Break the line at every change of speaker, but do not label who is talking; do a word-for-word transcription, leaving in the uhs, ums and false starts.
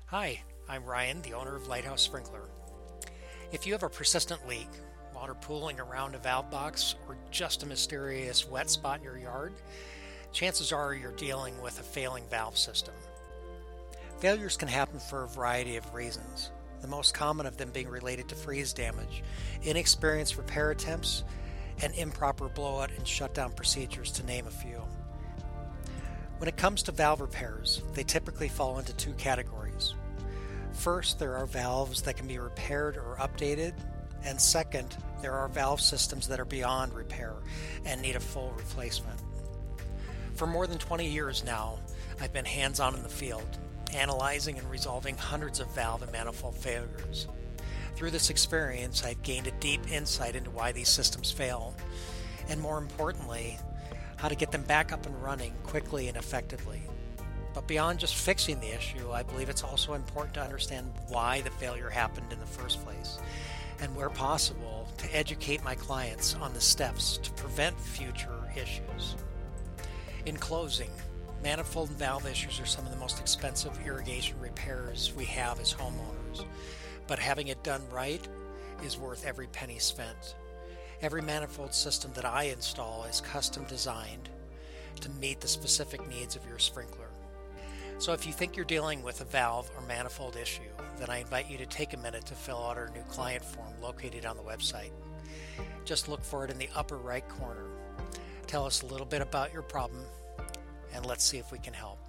Hi, I'm Ryan, the owner of Lighthouse Sprinkler. If you have a persistent leak, water pooling around a valve box, or just a mysterious wet spot in your yard, chances are you're dealing with a failing valve system. Failures can happen for a variety of reasons, the most common of them being related to freeze damage, inexperienced repair attempts, and improper blowout and shutdown procedures, to name a few. When it comes to valve repairs, they typically fall into two categories. First, there are valves that can be repaired or updated, and second, there are valve systems that are beyond repair and need a full replacement. For more than twenty years now, I've been hands-on in the field, analyzing and resolving hundreds of valve and manifold failures. Through this experience, I've gained a deep insight into why these systems fail, and more importantly, how to get them back up and running quickly and effectively. But beyond just fixing the issue, I believe it's also important to understand why the failure happened in the first place, and where possible, to educate my clients on the steps to prevent future issues. In closing, manifold and valve issues are some of the most expensive irrigation repairs we have as homeowners, but having it done right is worth every penny spent. Every manifold system that I install is custom designed to meet the specific needs of your sprinkler. So if you think you're dealing with a valve or manifold issue, then I invite you to take a minute to fill out our new client form located on the website. Just look for it in the upper right corner. Tell us a little bit about your problem, and let's see if we can help.